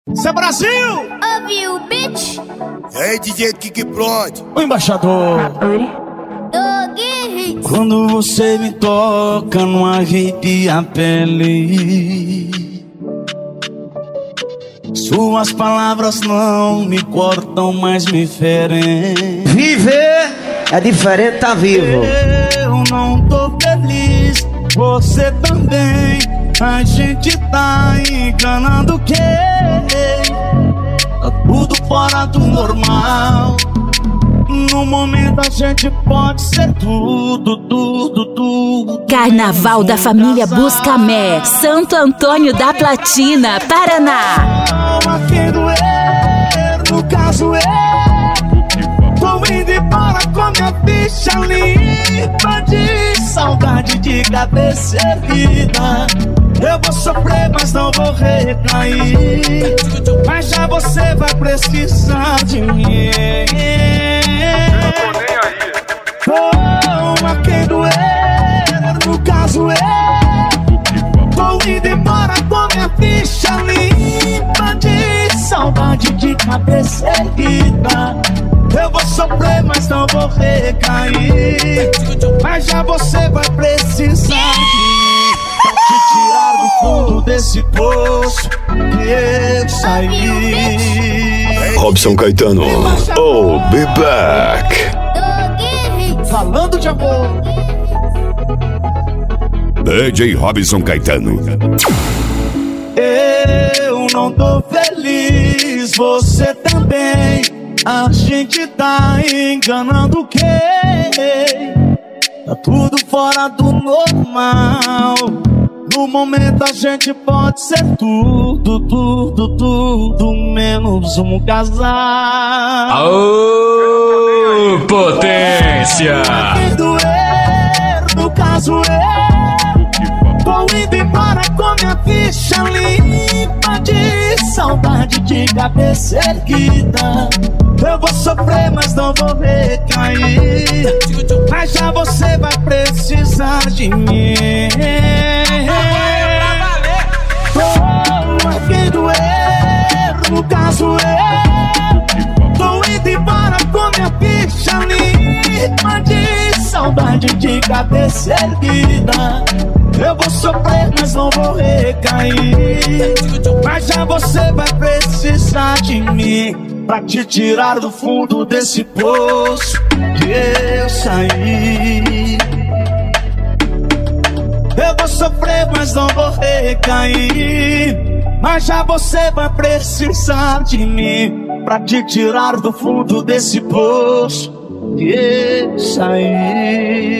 Isso é Brasil! Ouviu, bitch? E aí, DJ Kiki Plot? O embaixador. Dog. Quando você me toca, não arrepia a pele. Suas palavras não me cortam, mas me ferem. Viver é diferente, tá vivo. Eu não tô feliz, você também. A gente tá enganando quem? Tá tudo fora do normal. No momento a gente pode ser tudo, tudo, tudo. Carnaval da família Buscamé, Santo Antônio da Platina, Paraná. Alma quem doer, no caso eu tô indo embora com minha ficha limpa de saudade de cabeça erguida. Eu vou sofrer, mas não vou recair. Mas já você vai precisar de mim. Eu tô nem aí. Alma quem doer, no caso eu tô indo embora com minha ficha limpa de saudade de cabeça erguida. Eu vou sofrer, mas não vou recair. Mas já você vai precisar de mim pra te tirar do fundo desse poço que eu saí. Robson Caetano, oh, be back. Falando de amor. DJ Robson Caetano. Eu não tô feliz, você também. A gente tá enganando quem? Tá tudo fora do normal. No momento a gente pode ser tudo, tudo, tudo, menos um casal. Aô, potência! Quem doer, no caso eu tô indo embora com minha ficha limpa de saudade de cabeça erguida. Eu vou sofrer, mas não vou recair. Mas já você vai precisar de mim. Oh, quem doer, no caso eu tô indo embora com minha ficha limpa de saudade de cabeça erguida. Eu vou sofrer, mas não vou recair. Mas já você vai precisar de mim pra te tirar do fundo desse poço que eu saí. Eu vou sofrer, mas não vou recair. Mas já você vai precisar de mim pra te tirar do fundo desse poço que eu saí.